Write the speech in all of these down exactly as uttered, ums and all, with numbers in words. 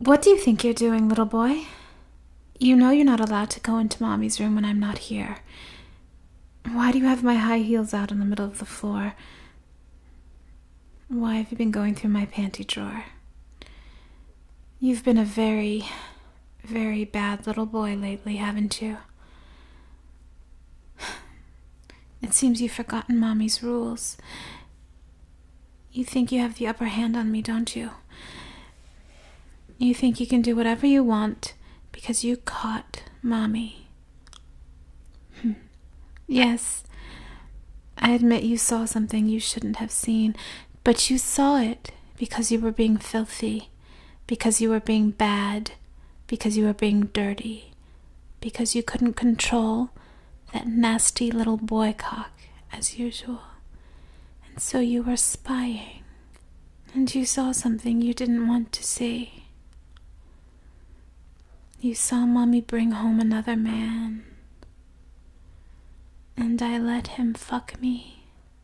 What do you think you're doing, little boy? You know you're not allowed to go into Mommy's room when I'm not here. Why do you have my high heels out in the middle of the floor? Why have you been going through my panty drawer? You've been a very, very bad little boy lately, haven't you? It seems you've forgotten Mommy's rules. You think you have the upper hand on me, don't you? You think you can do whatever you want because you caught Mommy. Yes, I admit you saw something you shouldn't have seen, but you saw it because you were being filthy, because you were being bad, because you were being dirty, because you couldn't control that nasty little boy cock as usual. And so you were spying, and you saw something you didn't want to see. You saw Mommy bring home another man, and I let him fuck me.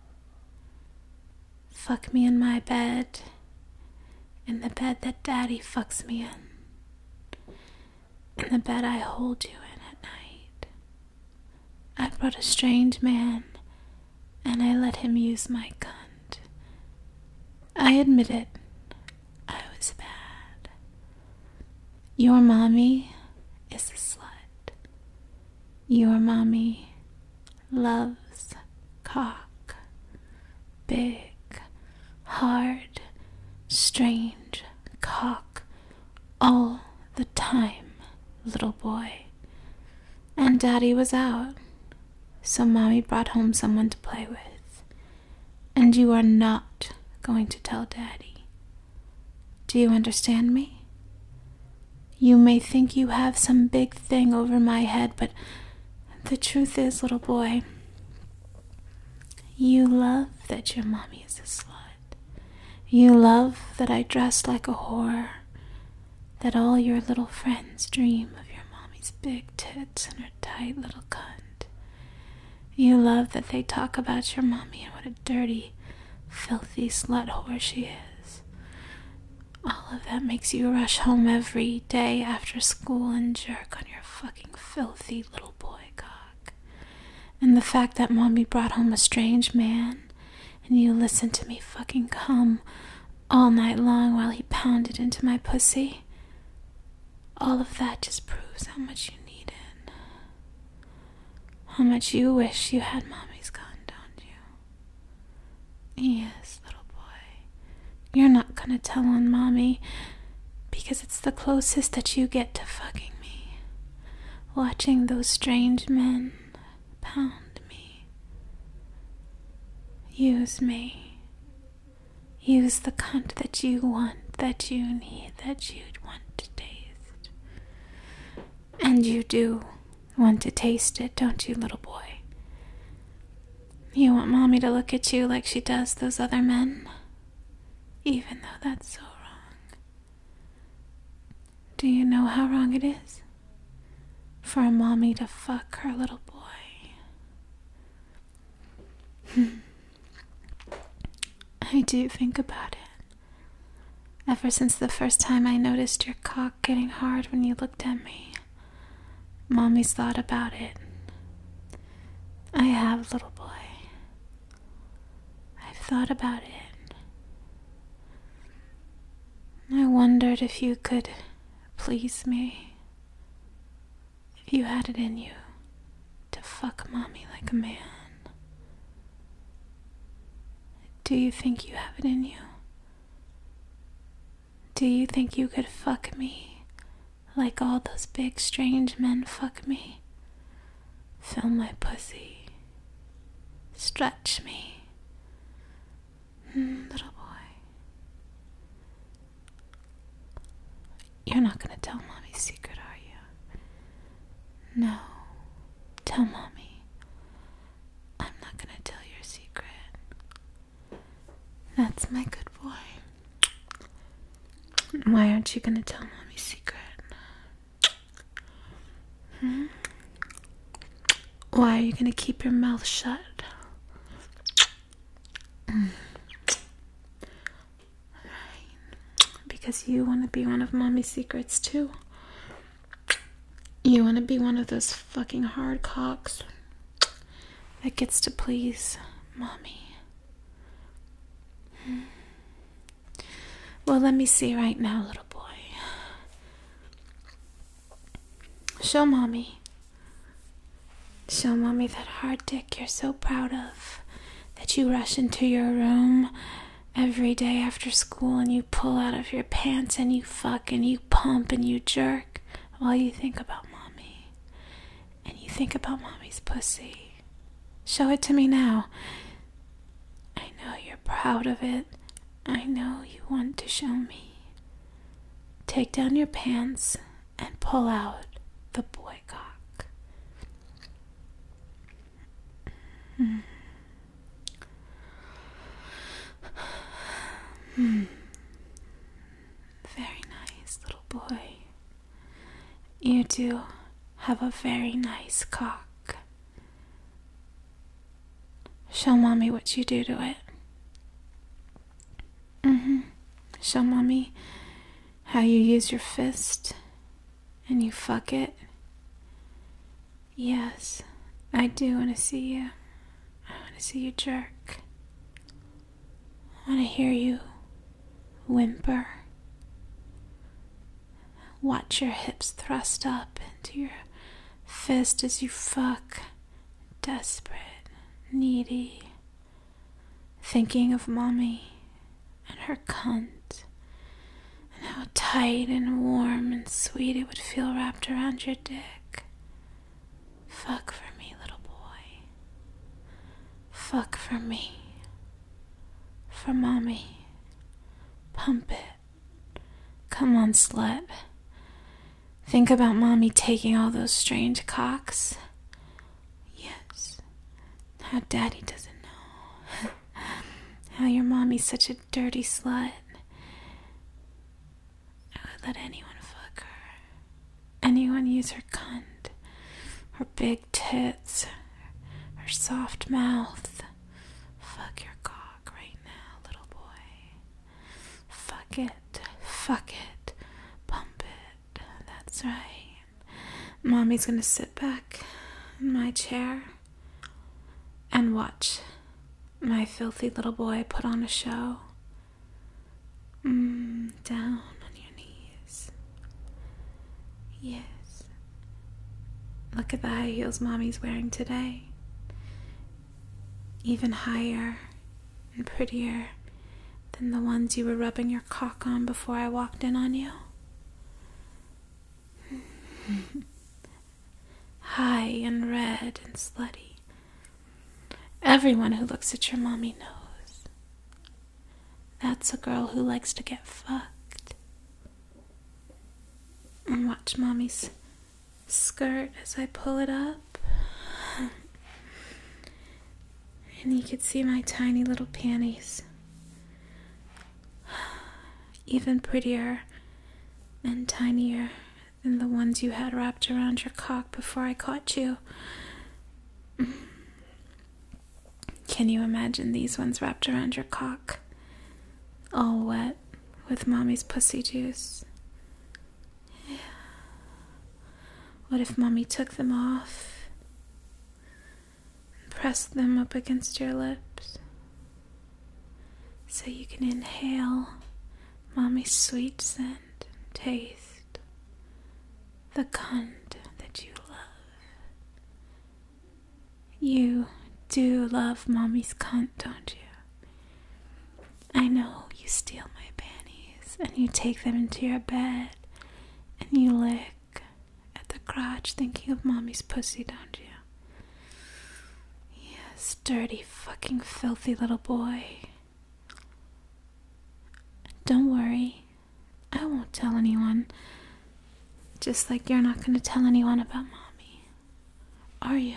Fuck me in my bed, in the bed that Daddy fucks me in, in the bed I hold you in at night. I brought a strange man, and I let him use my cunt. I admit it, I was bad. Your Mommy is a slut. Your Mommy loves cock. Big, hard, strange cock all the time, little boy. And Daddy was out, so Mommy brought home someone to play with. And you are not going to tell Daddy. Do you understand me? You may think you have some big thing over my head, but the truth is, little boy, you love that your Mommy is a slut. You love that I dress like a whore, that all your little friends dream of your Mommy's big tits and her tight little cunt. You love that they talk about your Mommy and what a dirty, filthy slut whore she is. All of that makes you rush home every day after school and jerk on your fucking filthy little boy cock. And the fact that Mommy brought home a strange man and you listened to me fucking come all night long while he pounded into my pussy, all of that just proves how much you need it. How much you wish you had Mommy's gun, don't you? Yes, little boy. You're not gonna tell on Mommy because it's the closest that you get to fucking me. Watching those strange men pound me. Use me. Use the cunt that you want, that you need, that you'd want to taste. And you do want to taste it, don't you, little boy? You want Mommy to look at you like she does those other men? Even though that's so wrong. Do you know how wrong it is for a Mommy to fuck her little boy? I do think about it. Ever since the first time I noticed your cock getting hard when you looked at me, Mommy's thought about it. I have, little boy. I've thought about it. I wondered if you could please me, if you had it in you to fuck Mommy like a man. Do you think you have it in you? Do you think you could fuck me like all those big strange men fuck me? Fill my pussy, stretch me, mm, little boy. You're not gonna tell Mommy's secret, are you? No. Tell Mommy. I'm not gonna tell your secret. That's my good boy. Why aren't you gonna tell Mommy's secret? Hmm? Why are you gonna keep your mouth shut? because you want to be one of Mommy's secrets too. You want to be one of those fucking hard cocks that gets to please Mommy. Well, let me see right now, little boy. Show Mommy. Show Mommy that hard dick you're so proud of. That you rush into your room every day after school and you pull out of your pants and you fuck and you pump and you jerk while you think about Mommy. And you think about Mommy's pussy. Show it to me now. I know you're proud of it. I know you want to show me. Take down your pants and pull out the boy cock. Hmm. Hmm. Very nice, little boy. You do have a very nice cock. Show Mommy what you do to it. Mm-hmm. Show Mommy how you use your fist and you fuck it. Yes, I do want to see you. I want to see you jerk. I want to hear you whimper. Watch your hips thrust up into your fist as you fuck. Desperate, needy, thinking of Mommy and her cunt, and how tight and warm and sweet it would feel wrapped around your dick. Fuck for me, little boy. Fuck for me. For Mommy. Pump it. Come on, slut. Think about Mommy taking all those strange cocks. Yes. How Daddy doesn't know. How your Mommy's such a dirty slut. I would let anyone fuck her. Anyone use her cunt. Her big tits. Her soft mouth. Fuck your cock right now, little boy. Fuck it. Fuck it. Pump it. That's right. Mommy's gonna sit back in my chair and watch my filthy little boy put on a show. Mm, down on your knees. Yes. Look at the high heels Mommy's wearing today. Even higher and prettier than the ones you were rubbing your cock on before I walked in on you. High and red and slutty. Everyone who looks at your Mommy knows. That's a girl who likes to get fucked. And watch Mommy's skirt as I pull it up. And you could see my tiny little panties. Even prettier and tinier than the ones you had wrapped around your cock before I caught you. Can you imagine these ones wrapped around your cock? All wet with Mommy's pussy juice. Yeah. What if Mommy took them off and pressed them up against your lips so you can inhale Mommy's sweet scent and taste the cunt that you love. You do love Mommy's cunt, don't you? I know you steal my panties and you take them into your bed and you lick at the crotch thinking of Mommy's pussy, don't you? Yes, dirty fucking filthy little boy. Don't worry, I won't tell anyone. Just like you're not going to tell anyone about Mommy. Are you?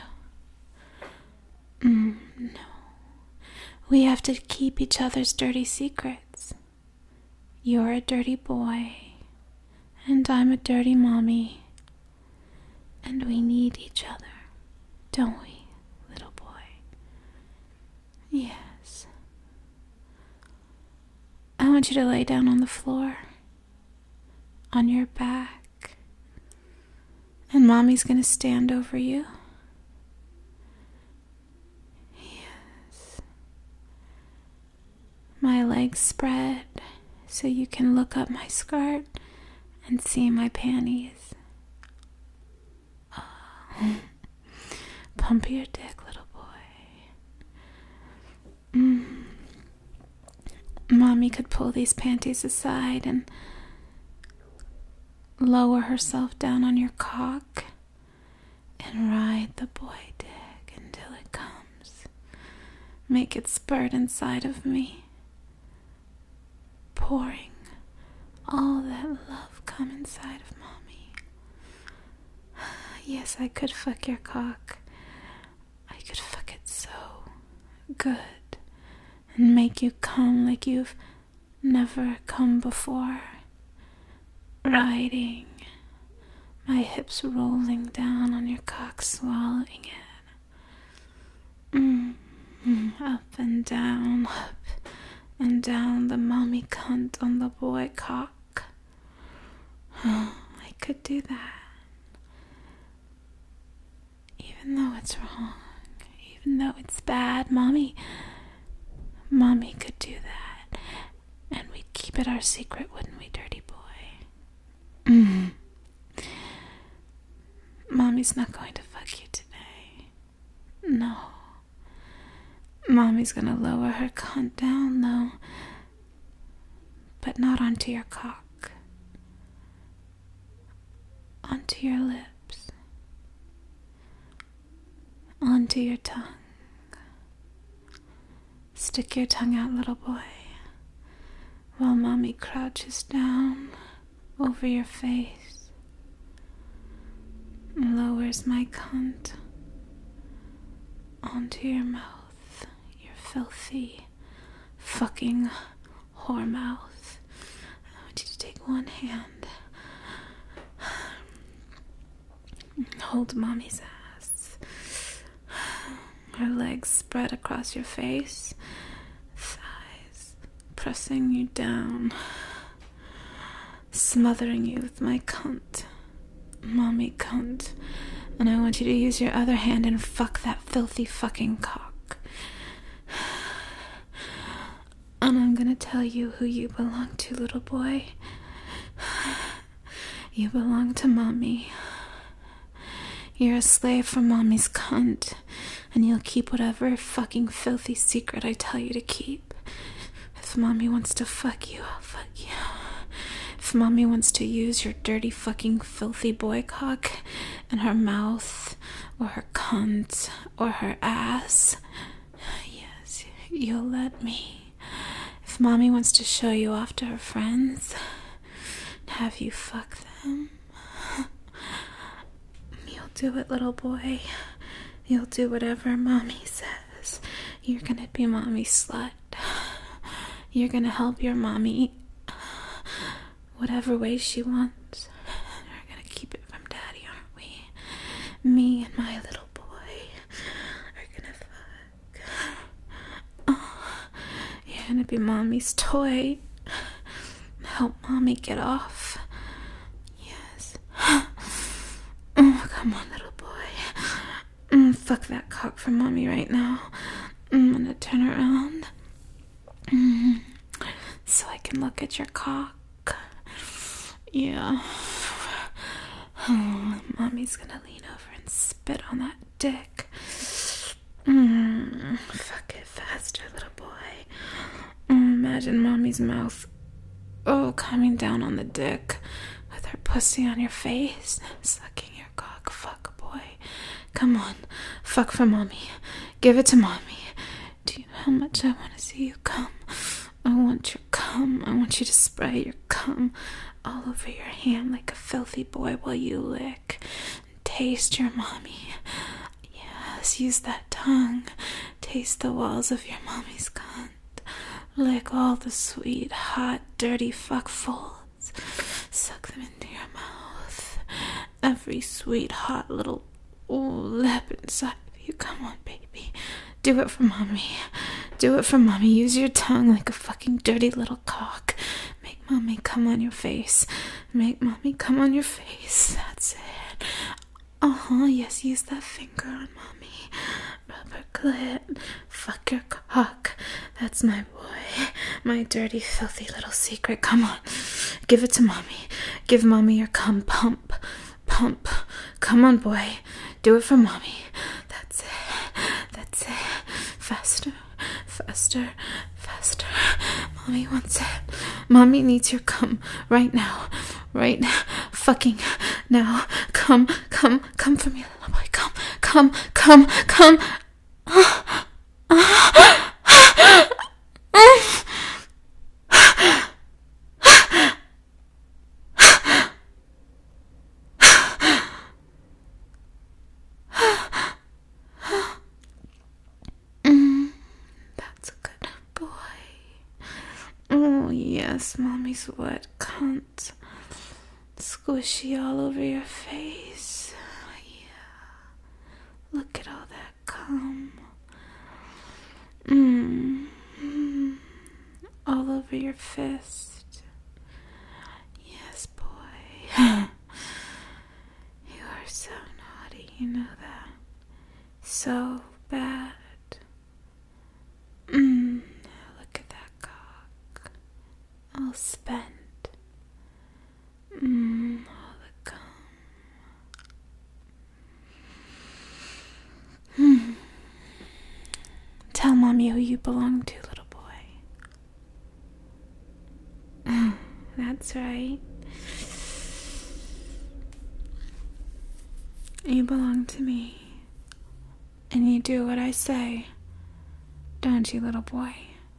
Mm, no. We have to keep each other's dirty secrets. You're a dirty boy, and I'm a dirty Mommy. And we need each other, don't we, little boy? Yes. I want you to lay down on the floor on your back. And mommy's gonna stand over you. Yes. My legs spread so you can look up my skirt and see my panties. Oh. Pump your dick, little boy. Mm. Mommy could pull these panties aside and lower herself down on your cock and ride the boy dick until it comes. Make it spurt inside of me, pouring all that love come inside of mommy. Yes, I could fuck your cock. I could fuck it so good and make you come like you've never come before. Riding, my hips rolling down on your cock, swallowing it. Mm, mm, up and down, up and down the mommy cunt on the boy cock. Oh, I could do that. Even though it's wrong, even though it's bad, mommy, mommy could do that. And we'd keep it our secret, wouldn't we, dirty boy? Mm. Mommy's not going to fuck you today. No. Mommy's gonna lower her cunt down low, but not onto your cock. Onto your lips. Onto your tongue. Stick your tongue out, little boy, while mommy crouches down over your face and lowers my cunt onto your mouth, your filthy fucking whore mouth. I want you to take one hand and hold mommy's ass. Her legs spread across your face, thighs pressing you down, smothering you with my cunt, mommy cunt. And I want you to use your other hand and fuck that filthy fucking cock. And I'm gonna tell you who you belong to, little boy. You belong to mommy. You're a slave for mommy's cunt, and you'll keep whatever fucking filthy secret I tell you to keep. If mommy wants to fuck you, I'll fuck you. If mommy wants to use your dirty fucking filthy boy cock in her mouth, or her cunt, or her ass, yes, you'll let me. If mommy wants to show you off to her friends, have you fuck them, you'll do it, little boy. You'll do whatever mommy says. You're gonna be mommy's slut. You're gonna help your mommy whatever way she wants. We're gonna keep it from daddy, aren't we? Me and my little boy are gonna fuck. Oh, you're gonna be mommy's toy. Help mommy get off. Yes. Oh, come on, little boy. Mm, fuck that cock for mommy right now. I'm gonna turn around mm, so I can look at your cock. Yeah. Oh, mommy's gonna lean over and spit on that dick. Mm, fuck it faster, little boy. Mm, imagine mommy's mouth, oh, coming down on the dick with her pussy on your face, sucking your cock. Fuck, boy. Come on, fuck for mommy. Give it to mommy. Do you know how much I want to see you come? I want your cum. I want you to spray your cum all over your hand like a filthy boy while you lick. Taste your mommy. Yes, use that tongue. Taste the walls of your mommy's cunt. Lick all the sweet, hot, dirty fuck folds. Suck them into your mouth. Every sweet, hot little ooh, lip inside of you. Come on, baby. Do it for mommy. Do it for mommy. Use your tongue like a fucking dirty little cock. Make Mommy, come on your face. Make mommy come on your face. That's it. Uh-huh, yes, use that finger on mommy. Rub her clit. Fuck your cock. That's my boy. My dirty, filthy little secret. Come on. Give it to mommy. Give mommy your cum. Pump. Pump. Come on, boy. Do it for mommy. That's it. That's it. Faster. Faster. Faster. Mommy wants it. Mommy needs your cum right now. Right now. Fucking now. Come, come, come for me, little boy. Come, come, come, come. Mm, that's a good boy. Oh, yes, mommy's wet cunt. Squishy all over your face. Yeah. Look at all that cum. Mmm. Mm. All over your fist. Yes, boy. You are so naughty, you know that. So bad. Mmm. Look at that cock. All spent. Mmm, all the cum. Hmm. Tell mommy who you belong to, little boy. That's right. You belong to me. And you do what I say. Don't you, little boy?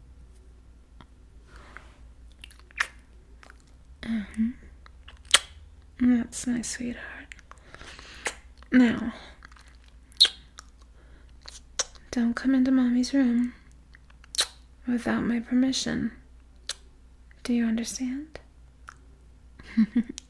Mm-hmm. That's my sweetheart. Now, don't come into mommy's room without my permission. Do you understand?